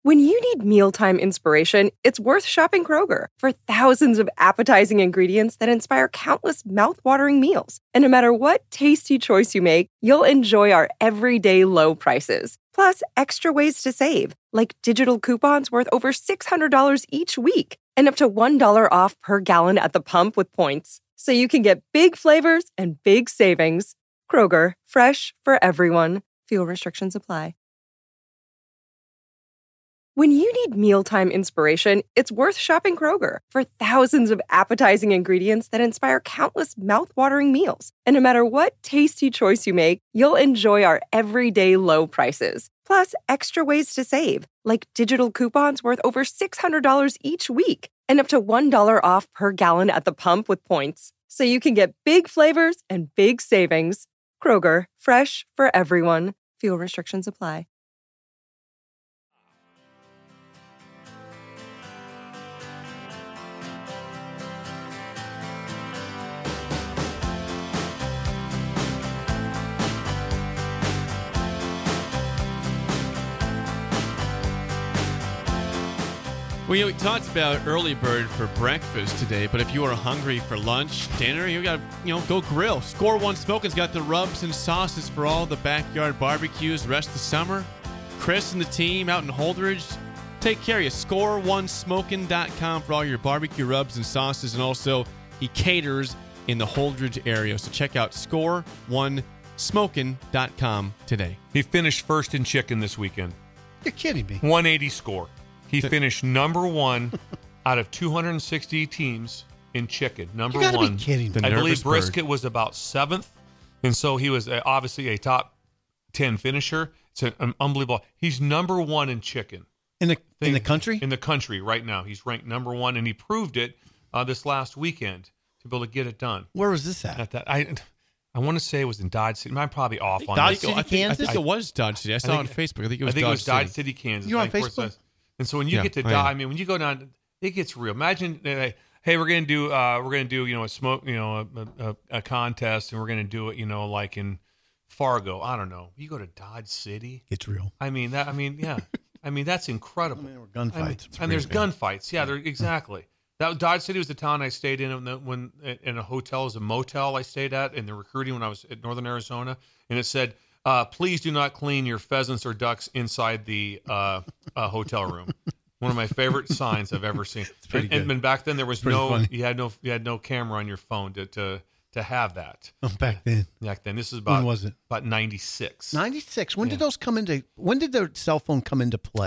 When you need mealtime inspiration, it's worth shopping Kroger for thousands of appetizing ingredients that inspire countless mouth-watering meals. And no matter what tasty choice you make, you'll enjoy our everyday low prices. Plus, extra ways to save, like digital coupons worth over $600 each week and up to $1 off per gallon at the pump with points. So you can get big flavors and big savings. Kroger, fresh for everyone. Fuel restrictions apply. When you need mealtime inspiration, it's worth shopping Kroger for thousands of appetizing ingredients that inspire countless mouth-watering meals. And no matter what tasty choice you make, you'll enjoy our everyday low prices. Plus, extra ways to save, like digital coupons worth over $600 each week and up to $1 off per gallon at the pump with points. So you can get big flavors and big savings. Kroger, fresh for everyone. Fuel restrictions apply. We talked about early bird for breakfast today, but if you are hungry for lunch, dinner, you got to, go grill. Score One Smoking's got the rubs and sauces for all the backyard barbecues the rest of the summer. Chris and the team out in Holdridge, take care of you. ScoreOneSmoking.com for all your barbecue rubs and sauces, and also he caters in the Holdridge area. So check out ScoreOneSmoking.com today. He finished first in chicken this weekend. You're kidding me. 180 score. He finished number one out of 260 teams in chicken. Number you gotta one. Be kidding me. I believe brisket was about 7th, and so he was obviously a top 10 finisher. It's an unbelievable. He's number one in chicken in the country. In the country right now, he's ranked number one, and he proved it this last weekend to be able to get it done. Where was this at? I want to say it was in Dodge City. I'm probably off on Dodge this. City, Kansas. I think it was Dodge City. I saw it on Facebook. I think it was Dodge City, Kansas. You're on Facebook. And so when you get to Dodge, when you go down, it gets real. Imagine, hey, we're gonna do a smoke, a contest, and we're gonna do it, like in Fargo. I don't know. You go to Dodge City, it's real. Yeah. That's incredible. There were gunfights. There's gunfights. Yeah, exactly. That Dodge City was the town I stayed in when in a hotel, as a motel I stayed at in the recruiting when I was at Northern Arizona, and it said, please do not clean your pheasants or ducks inside the hotel room. One of my favorite signs I've ever seen. And back then there was you had no camera on your phone to have that. Oh, back then. This is about when was it? About 96. 96. When did those come into? When did the cell phone come into play?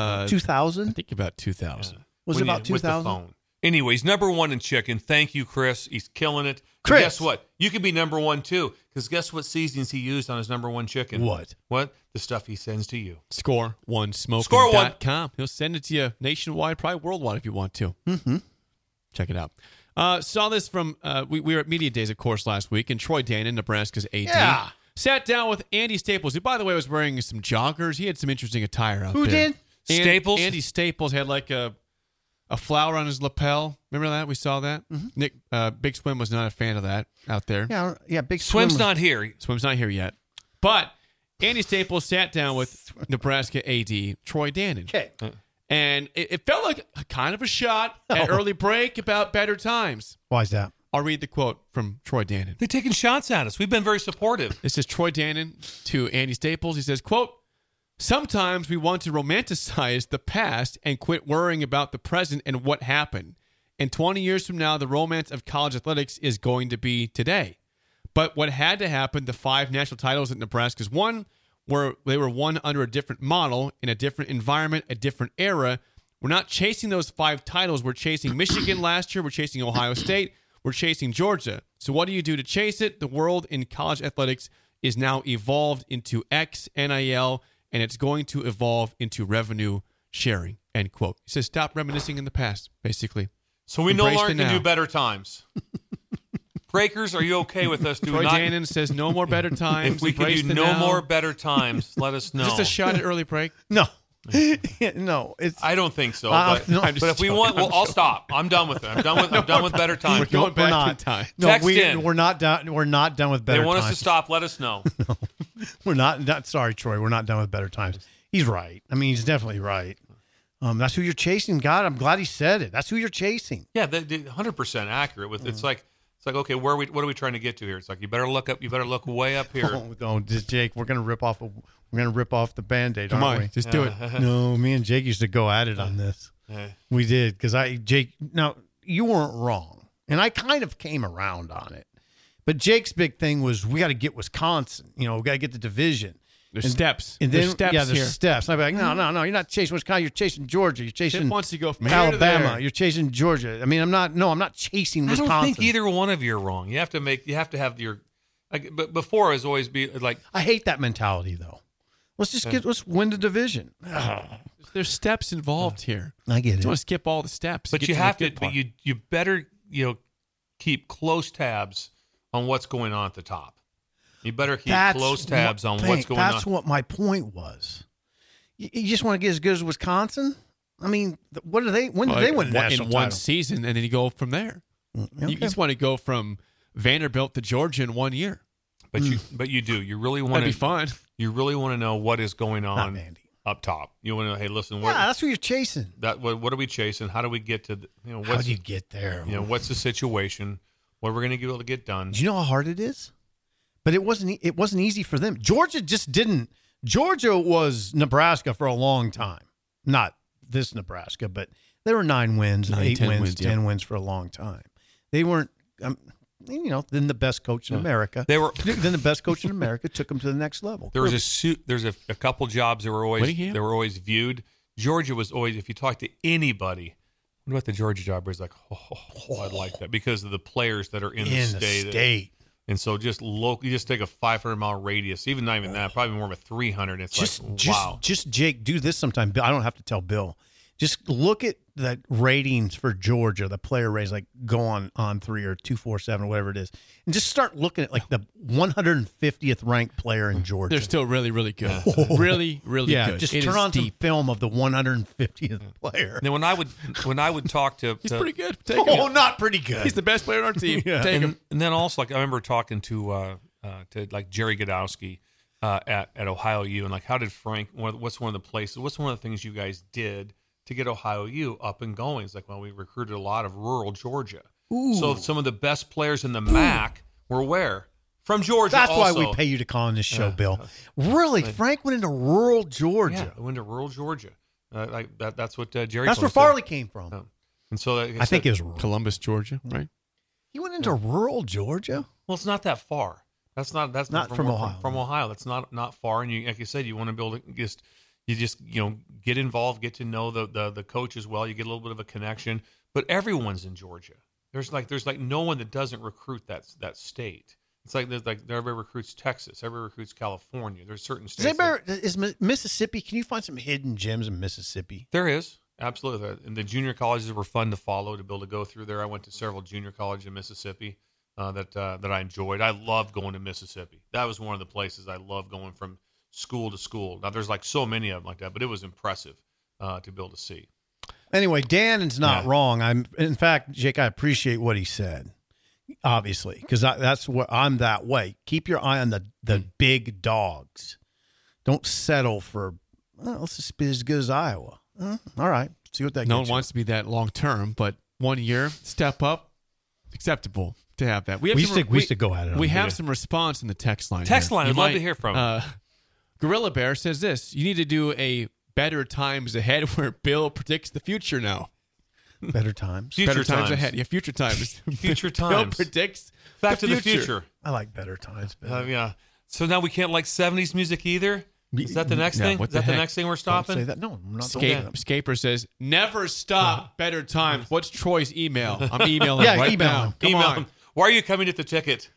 2000. I think about 2000. Yeah. Was it about 2000? With the phone. Anyways, number one in chicken. Thank you, Chris. He's killing it. Chris, guess what? You can be number one too, because guess what seasonings he used on his number one chicken? What? The stuff he sends to you. ScoreOneSmoking.com. He'll send it to you nationwide, probably worldwide if you want to. Mm-hmm. Check it out. Saw this from, we were at Media Days, of course, last week, and Troy Danon, Nebraska's AD, sat down with Andy Staples, who, by the way, was wearing some joggers. He had some interesting attire out there. Who did? Staples? Andy Staples had like a flower on his lapel. Remember that? We saw that. Mm-hmm. Nick, Big Swim was not a fan of that out there. Yeah. Big Swim's not here. Swim's not here yet. But Andy Staples sat down with Nebraska AD Troy Danon. Okay. And it felt like kind of a shot at early break about better times. Why is that? I'll read the quote from Troy Danon. They're taking shots at us. We've been very supportive. This is Troy Danon to Andy Staples. He says, quote, "Sometimes we want to romanticize the past and quit worrying about the present and what happened. And 20 years from now, the romance of college athletics is going to be today. But what had to happen, the 5 national titles that Nebraska's won, they were won under a different model, in a different environment, a different era. We're not chasing those 5 titles. We're chasing Michigan last year. We're chasing Ohio State. We're chasing Georgia. So what do you do to chase it? The world in college athletics is now evolved into X, NIL, and it's going to evolve into revenue sharing," end quote. He says, stop reminiscing in the past, basically. So we no longer can do better times. Breakers, are you okay with us doing Troy Danon says no more better times. If we can do no more better times, let us know. Just a shot at early break? No. No. I don't think so. But if we want, I'll stop. I'm done with it. I'm done with better times. We're going back to time. No, Text in. We're not done. We're not done with better times. They want us to stop. Let us know. No, we're not. Sorry, Troy. We're not done with better times. He's right. I mean, he's definitely right. That's who you're chasing. God, I'm glad he said it. That's who you're chasing. Yeah, 100% accurate. With it's like okay, what are we trying to get to here? It's like you better look up. You better look way up here. Don't, Jake. We're gonna rip off the Band-Aid. Come on, we? just do it. No, me and Jake used to go at it on this. We did because Jake. Now you weren't wrong, and I kind of came around on it. But Jake's big thing was we got to get Wisconsin. We got to get the division. There's steps. And then, there's steps there's here. steps. And I'd be like, no, you're not chasing Wisconsin. You're chasing Georgia. You're chasing Chip wants to go from here to Alabama. there. You're chasing Georgia. I mean, I'm not chasing Wisconsin. I don't think either one of you are wrong. You have to have your. But before, it's always be like. I hate that mentality though. Let's win the division. There's steps involved here. I get You it. want to skip all the steps. But get you to have the to. good But part. you better keep close tabs on what's going on at the top. You better keep close tabs on what's going on. That's what my point was. You just want to get as good as Wisconsin? I mean, what do they? When did they win the national in one title? season, and then you go from there. Okay. You just want to go from Vanderbilt to Georgia in 1 year. But you do. You really want That'd to be fun. You really want to know what is going Not on Vandy. up top. You want to know, hey, listen, Yeah, that's what you're chasing. what are we chasing? How do we get to How what's do you get there? what's the situation? What we're going to be able to get done? Do you know how hard it is? But it wasn't easy for them. Georgia just didn't. Georgia was Nebraska for a long time. Not this Nebraska, but there were 9 wins, 8 wins, 10 wins for a long time. They weren't, then the best coach in America. They were Then the best coach in America took them to the next level. There was there's a couple jobs that were Whittingham? always viewed. Georgia was always, if you talk to anybody, what about the Georgia job? Where it's like, I'd like that because of the players that are in the state. And so just you just take a 500-mile radius, even not even that, probably more of a 300. It's wow. Just Jake, do this sometime. I don't have to tell Bill. Just look at the ratings for Georgia, the player ratings, like go on 3 or 247 or whatever it is, and just start looking at like the 150th ranked player in Georgia. They're still really, really good. Really, really good. Just It turn is on some deep. film of the 150th player. And then when I would talk to He's pretty good. Take him. Not pretty good. He's the best player on our team. Take him. and then also like I remember talking to like Jerry Godowski at Ohio U, and like how did Frank? What's one of the things you guys did to get Ohio U up and going? It's like, well, we recruited a lot of rural Georgia. Ooh. So some of the best players in the MAC were where? From Georgia. That's also. why we pay you to call on this show, Bill. Really, Frank went into rural Georgia. Yeah, I went to rural Georgia. That's what Jerry. That's where Farley Farley came from. And so I think it was rural. Columbus, Georgia, right? He went into rural Georgia. Well, it's not that far. That's not from Ohio. From Ohio, that's not far. And you, like you said, you want to be able to just get involved, get to know the coach as well. You get a little bit of a connection. But everyone's in Georgia. There's like no one that doesn't recruit that state. It's like everybody recruits Texas, everybody recruits California. There's certain states. Is Mississippi? Can you find some hidden gems in Mississippi? There is. Absolutely. And the junior colleges were fun to follow, to be able to go through there. I went to several junior colleges in Mississippi that I enjoyed. I loved going to Mississippi. That was one of the places I loved going from school to school. Now, there's like so many of them like that, but it was impressive to be able to see. Anyway, Dan is not wrong. In fact, Jake, I appreciate what he said, obviously, because that's what I'm that way. Keep your eye on the big dogs. Don't settle for, let's just be as good as Iowa. All right. See what that No gets one wants to be that long term, but 1 year, step up, acceptable to have that. We used to go at it. We have some response in the text line. Text here. line, I'd love to hear from. Gorilla Bear says this: you need to do a better times ahead where Bill predicts the future now. Better times. Future better times times. ahead. Yeah, future times. Future Bill times. predicts Back to the future. I like better times. Better. Yeah. So now we can't like 70s music either? Is that the next No, thing? what Is the that the heck? next thing we're Don't stopping? say that. No, I'm not doing that. Scaper says, never stop better times. What's Troy's email? I'm emailing Yeah, right email now. him. Come Email on. him. Why are you coming at the ticket?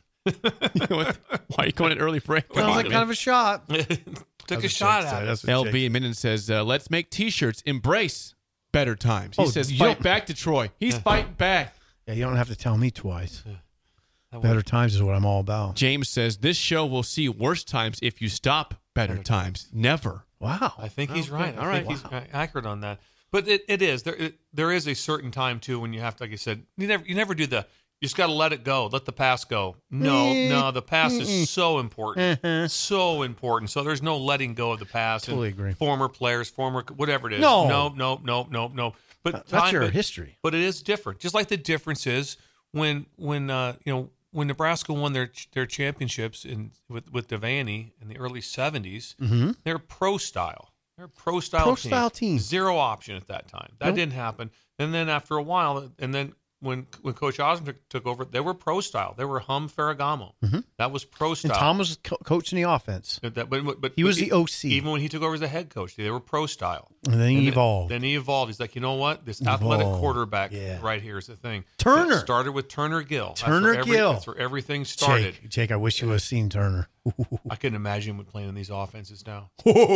Why are you going at early break? Come Sounds on, like man. kind of a shot. Took a shot at it. That's what Jake LB in Minden says, let's make T-shirts. Embrace better times. He Oh, says, you fight don't- back to Troy. He's fighting back. Yeah, you don't have to tell me twice. Better times is what I'm all about. James says, this show will see worse times if you stop better times. Never. Wow. I think he's right. All I think right. he's accurate on that. But it is. There is a certain time, too, when you have to, like you said, you never do the You just got to let it go. Let the pass go. No, the pass is so important. So important. So there's no letting go of the pass. Totally agree. Former players, whatever it is. No. No. But that's your history. But it is different. Just like the difference is when Nebraska won their championships with Devaney in the early 70s, they're pro style. They're a pro style team. Zero option at that time. That didn't happen. And then after a while, and then when Coach Osborne took over, they were pro style. They were Ferragamo. That was pro style. And Tom was coaching the offense. But he was the OC. Even when he took over as the head coach, they were pro style. And then he evolved. Then he evolved. He's like, you know what? This athletic quarterback right here is the thing. Turner. It started with Turner Gill. Gill. That's where everything started. Jake, I wish you would have seen Turner. I couldn't imagine him playing in these offenses now.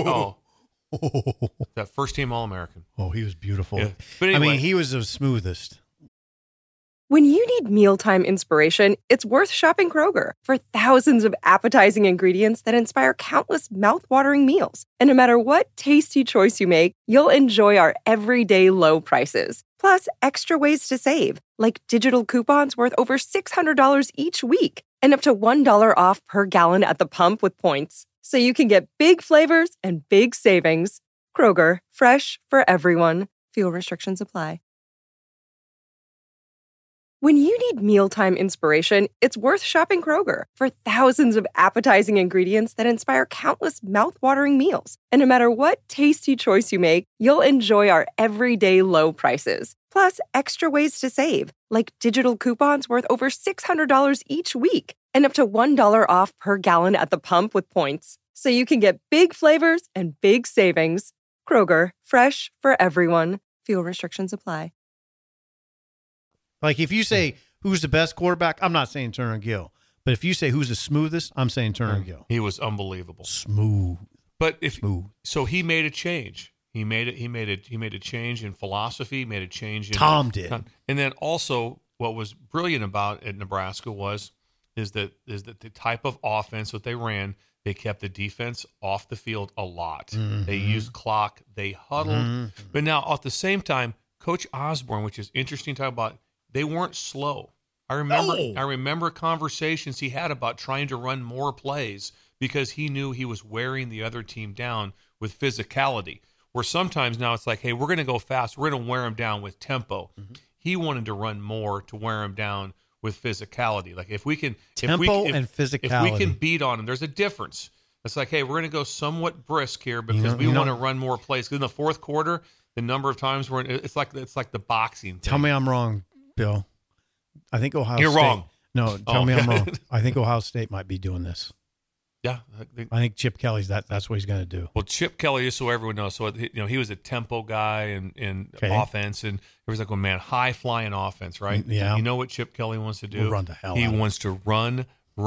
That first team All-American. Oh, he was beautiful. Yeah. But anyway, he was the smoothest. When you need mealtime inspiration, it's worth shopping Kroger for thousands of appetizing ingredients that inspire countless mouth-watering meals. And no matter what tasty choice you make, you'll enjoy our everyday low prices. Plus, extra ways to save, like digital coupons worth over $600 each week and up to $1 off per gallon at the pump with points. So you can get big flavors and big savings. Kroger, fresh for everyone. Fuel restrictions apply. When you need mealtime inspiration, it's worth shopping Kroger for thousands of appetizing ingredients that inspire countless mouth-watering meals. And no matter what tasty choice you make, you'll enjoy our everyday low prices. Plus, extra ways to save, like digital coupons worth over $600 each week and up to $1 off per gallon at the pump with points. So you can get big flavors and big savings. Kroger, fresh for everyone. Fuel restrictions apply. Like if you say who's the best quarterback, I'm not saying Turner Gill. But if you say who's the smoothest, I'm saying Turner Gill. He was unbelievable. Smooth. But so he made a change. He made a change in philosophy, made a change in Tom did. And then also what was brilliant about at Nebraska is that the type of offense that they ran, they kept the defense off the field a lot. They used clock, they huddled. But now at the same time, Coach Osborne, which is interesting to talk about, they weren't slow. I remember conversations he had about trying to run more plays because he knew he was wearing the other team down with physicality. Where sometimes now it's like, hey, we're going to go fast. We're going to wear them down with tempo. He wanted to run more to wear them down with physicality. Like if we can tempo and physicality. If we can beat on them, there's a difference. It's like, hey, we're going to go somewhat brisk here because we want to run more plays. Because in the fourth quarter, the number of times it's like the boxing thing. Tell me I'm wrong, Bill. I think Ohio You're State. wrong. No, tell me I'm wrong. I think Ohio State might be doing this. Yeah. I think Chip Kelly's that's what he's going to do. Well, Chip Kelly, so everyone knows. So, he was a tempo guy in offense, and it was like, well, man, high-flying offense, right? Yeah. You know what Chip Kelly wants to do? We'll run the hell He out of wants to run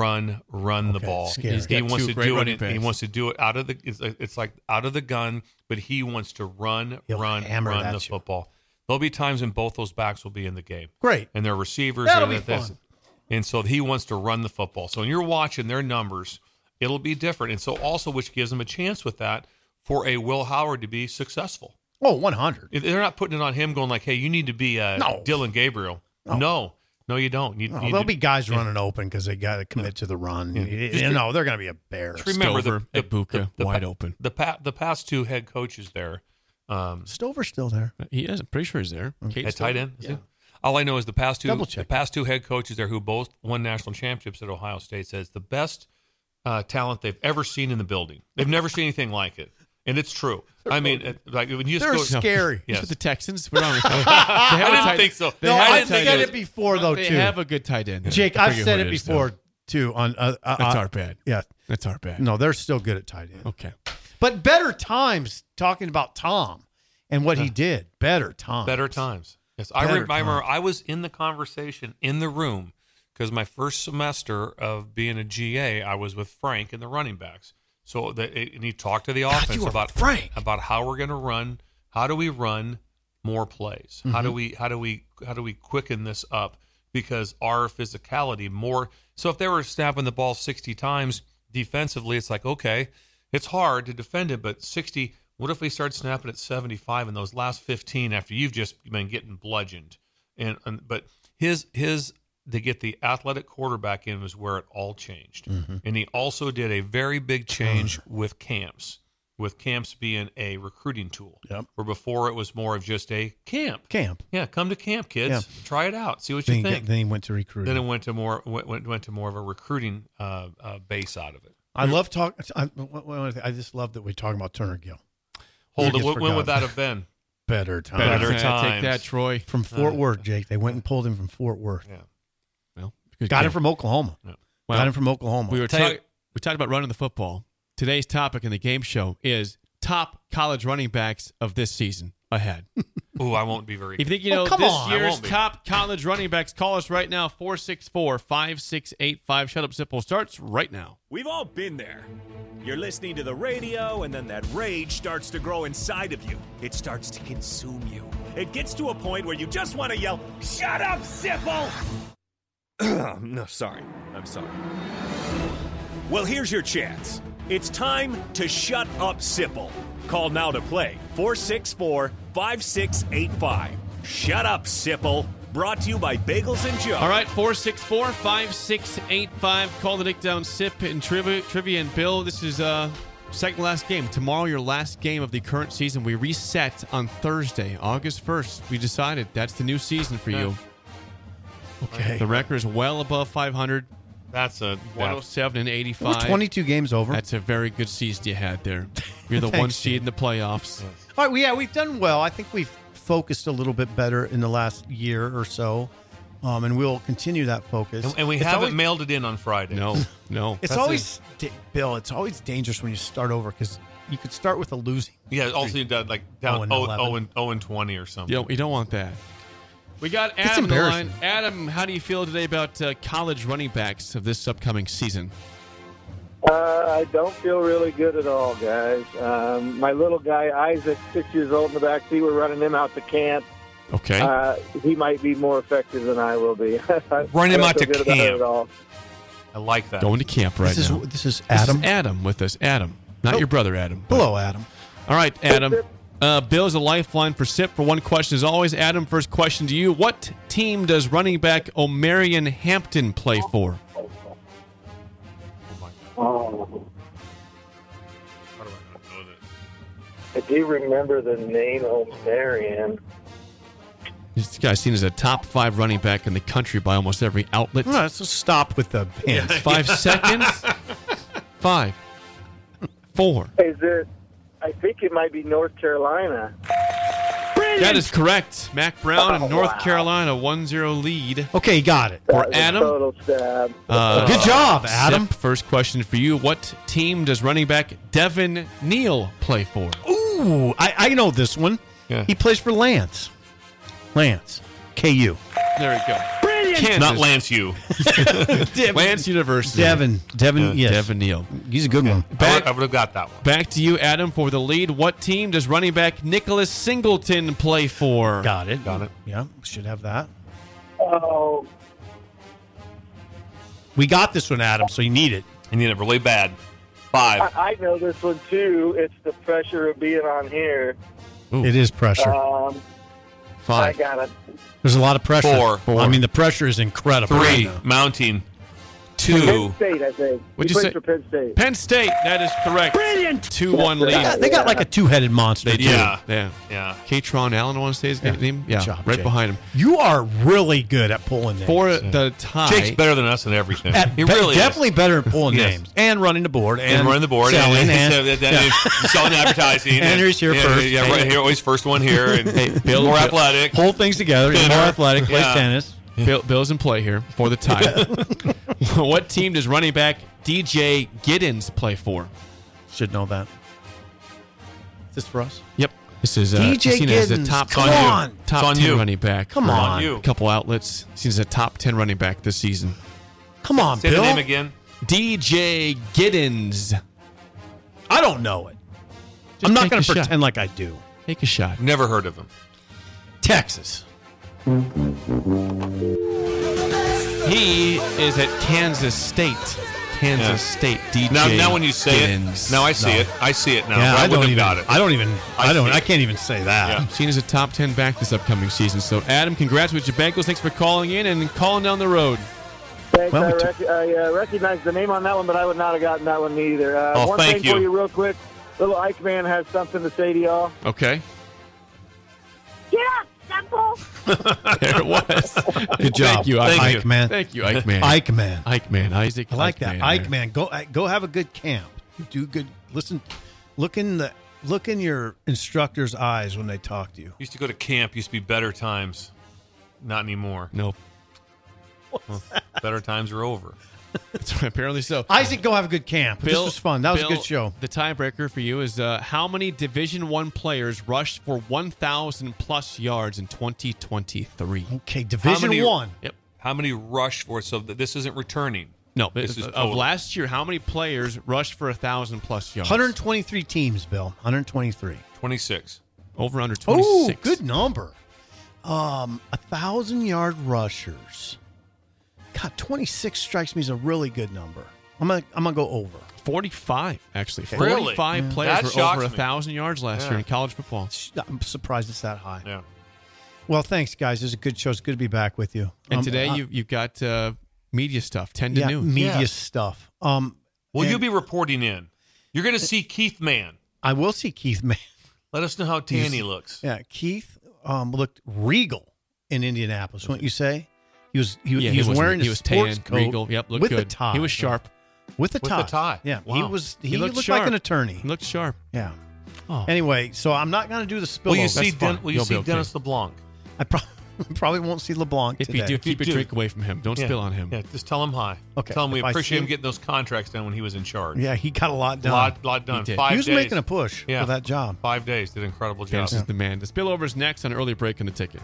the ball. Scary. He wants to do it. He wants to do it out of the. It's like out of the gun, but he wants to run the football. There'll be times when both those backs will be in the game. Great. And their receivers That'll be fun. And so he wants to run the football. So when you're watching their numbers, it'll be different. And so also, which gives them a chance with that for a Will Howard to be successful. Oh, 100. They're not putting it on him going like, hey, you need to be Dylan Gabriel. No, you don't. There'll be guys running open because they got to commit to the run. They're going to be a bear. Just remember Ibuka, wide open. The past two head coaches there. Stover's still there. He is. I'm pretty sure he's there. At tight end? Yeah. All I know is the past two head coaches there who both won national championships at Ohio State says the best talent they've ever seen in the building. They've never seen anything like it. And it's true. I mean, like when you they're scary. Yes. With the Texans. We're on I didn't think so. I've said it before, though, they too. They have a good tight end. Jake, I've said it before, too. That's our bad. Yeah. That's our bad. No, they're still good at tight end. Okay. But better times, talking about Tom and what he did. Better times. Better times. Yes, I remember I was in the conversation in the room because my first semester of being a GA, I was with Frank and the running backs. So and he talked to the offense about how we're going to run. How do we run more plays? How do we quicken this up? Because our physicality more. So if they were snapping the ball 60 times defensively, it's like, okay, it's hard to defend it, but 60. What if we start snapping at 75 in those last 15 after you've just been getting bludgeoned? But his the athletic quarterback in was where it all changed. And he also did a very big change with camps being a recruiting tool. Yep. Where before it was more of just a camp. Yeah, come to camp, kids. Yeah. Try it out. See what you think. Then he went to recruiting. Then it went to more of a recruiting base out of it. I love talking. I just love that we're talking about Turner Gill. Hold it. When would that have been? Better time. Better Take times. that, Troy. From Fort Worth, Jake. They went and pulled him from Fort Worth. Yeah. Well, Got him from Oklahoma. Yeah. Well, Got him from Oklahoma. we talked about running the football. Today's topic in the game show is top college running backs of this season ahead. Ooh, I won't be very. If you think you know come this on. I year's won't be. top college running backs, call us right now, 464-5685. Shut Up Sipple starts right now. We've all been there. You're listening to the radio, and then that rage starts to grow inside of you. It starts to consume you. It gets to a point where you just want to yell, "Shut up, Sipple!" No, sorry. I'm sorry. Well, here's your chance. It's time to shut up, Sipple. Call now to play 464-5685. Shut up, Sipple. Brought to you by Bagels and Joe. All right, 464-5685. Call the Dick Down Sip and Trivia and Bill. This is second last game. Tomorrow, your last game of the current season. We reset on Thursday, August 1st. We decided that's the new season for you. okay. The record is well above 500. That's a 107 and 85. We're 22 games over. That's a very good season you had there. You're the one seed in the playoffs. All right, we've done well. I think we've focused a little bit better in the last year or so, and we'll continue that focus. And we It's haven't always- mailed it in on Friday. No. It's That's always, Bill, it's always dangerous when you start over because you could start with a losing. Yeah, also you did like down 0-11. 0-20 or something. You don't want that. We got It's Adam on the line. embarrassing. Adam, how do you feel today about college running backs of this upcoming season? I don't feel really good at all, guys. My little guy, Isaac, 6 years old in the back seat, we're running him out to camp. Okay. He might be more effective than I will be. Run him I out don't to feel good about it camp. at all. I like that. Going to camp right This now. is This Adam. is Adam with us. Adam. Not your brother, Adam. Hello, Adam. All right, Adam. Bill's a lifeline for SIP for one question as always. Adam, first question to you. What team does running back Omarion Hampton play for? Oh, How do I not know that? I do remember the name Omarion. This guy's seen as a top 5 running back in the country by almost every outlet. All right, so stop with the pants. 5 seconds. 5, 4. Is it? I think it might be North Carolina. That is correct. Mac Brown in North Carolina, 1-0 lead. Okay, got it. For That was a Adam? total stab. Good job, Adam. Sip, first question for you. What team does running back Devin Neal play for? Ooh, I know this one. Yeah. He plays for Lance. Lance. KU. There you go. Kansas. Not Lance U. Lance University. Devin, yes. Devin Neal. He's a good one. I would have got that one. Back to you, Adam, for the lead. What team does running back Nicholas Singleton play for? Got it. Got it. Yeah, should have that. Oh, We got this one, Adam, so you need it. And you did it really bad. 5. I know this one too. It's the pressure of being on here. Ooh. It is pressure. I 5. got it. There's a lot of pressure. 4. I mean, the pressure is incredible. 3. right now. Mounting. Penn 2. State, I think. What'd He you plays say? for Penn State. Penn State. That is correct. Brilliant. 2-1 They lead. got, they got like a two-headed monster. They too. do. Yeah. Yeah. Yeah. Katron Allen, I want to say his name. Yeah, Good job, right Jake. behind him. You are really good at pulling names. For the tie. Jake's better than us in everything. He really definitely better at pulling Yes. names and running the board And running the board. selling and selling advertising. And here's here first. Yeah, right here. Always first one here. And Bill- more athletic. pull things together. He's Thinner. more athletic. Plays Yeah. tennis. Bill's in play here for the tie. What team does running back DJ Giddens play for? Should know that. Is this for us? Yep. This is DJ seen as a Giddens, top, come 10 on. top It's on 10 you. running back. Come for on. You. A couple outlets. Seen as a top 10 running back this season. Come on, Say Bill. the name again. DJ Giddens. I don't know it. Just I'm not take going a to shot. pretend like I do. Take a shot. Never heard of him. Texas. He is at Kansas State. Kansas State. DJ Now when you say Giddens. it, now I see it. I see it now. Yeah, But I wouldn't don't have even. got it. I can't even say that. Yeah. Seen as a top 10 back this upcoming season. So, Adam, congrats with your Bengals. Thanks for calling in and calling down the road. Thanks. Well, I recognize the name on that one, but I would not have gotten that one either. One thank thing you. for you real quick. Little Ike Man has something to say to y'all. Okay. Get up, Simple. There it was. Good job. Thank you, Ike. Ike Man. Thank you, Ike Man. Ike Man. Ike Man. Isaac. I like that. Man Ike there. Man. Go have a good camp. Do good. Listen. Look in your instructor's eyes when they talk to you. Used to go to camp. Used to be better times. Not anymore. Nope. Well, better times are over. That's right, apparently so. Isaac, go have a good camp. This was fun. That was a Bill, good show. The tiebreaker for you is how many Division I players rushed for 1,000 plus yards in 2023? Okay, Division One. Yep. How many rush for? So this isn't returning. No, This is of total. last year, how many players rushed for 1,000 plus yards? 123 teams, Bill. 123. 26. Over under Oh, 26. good number. 1,000-yard rushers. God, 26 strikes me as a really good number. I'm gonna go over. 45, actually. Really? 45 players That were shocks over me. 1,000 yards last Yeah. year in college football. I'm surprised it's that high. Yeah. Well, thanks, guys. This is a good show. It's good to be back with you. And today you've got media stuff, 10 to noon. media Yeah. stuff. Will and you be reporting in? You're going to see Keith Mann. I will see Keith Mann. Let us know how tan he looks. Yeah, Keith looked regal in Indianapolis. Wouldn't you say? He was wearing he a was sports tan, coat regal. Yep, looked with good. the tie. He was sharp. With the With tie. the tie. Yeah, Wow. he looked looked sharp. like an attorney. He looked sharp. Yeah. Oh. Anyway, so I'm not going to do the spillover. Will you see, That's fine. will you You'll see be okay. Dennis LeBlanc? I probably won't see LeBlanc If today. you do, keep You your do. drink away from him. Don't Yeah. spill on him. Yeah, just tell him hi. Okay. Tell him we If I appreciate see him him- getting those contracts done when he was in charge. Yeah, he got a lot done. Lot done. He did. 5 He was days. making a push Yeah. for that job. 5 days. Did an incredible job. Dennis is the man. The spillover is next on an early break on the ticket.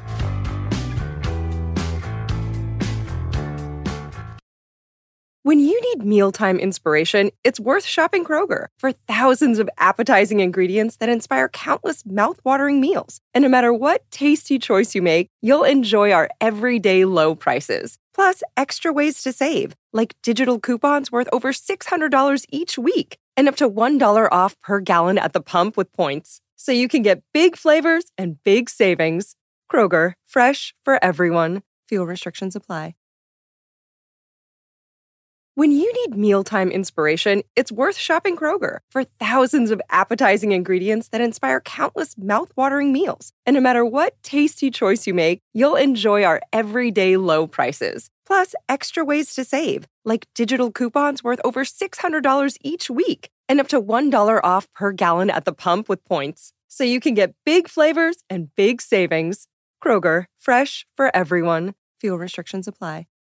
When you need mealtime inspiration, it's worth shopping Kroger. For thousands of appetizing ingredients that inspire countless mouthwatering meals. And no matter what tasty choice you make, you'll enjoy our everyday low prices. Plus, extra ways to save, like digital coupons worth over $600 each week and up to $1 off per gallon at the pump with points. So you can get big flavors and big savings. Kroger, fresh for everyone. Fuel restrictions apply. When you need mealtime inspiration, it's worth shopping Kroger. For thousands of appetizing ingredients that inspire countless mouthwatering meals. And no matter what tasty choice you make, you'll enjoy our everyday low prices. Plus, extra ways to save, like digital coupons worth over $600 each week and up to $1 off per gallon at the pump with points. So you can get big flavors and big savings. Kroger, fresh for everyone. Fuel restrictions apply.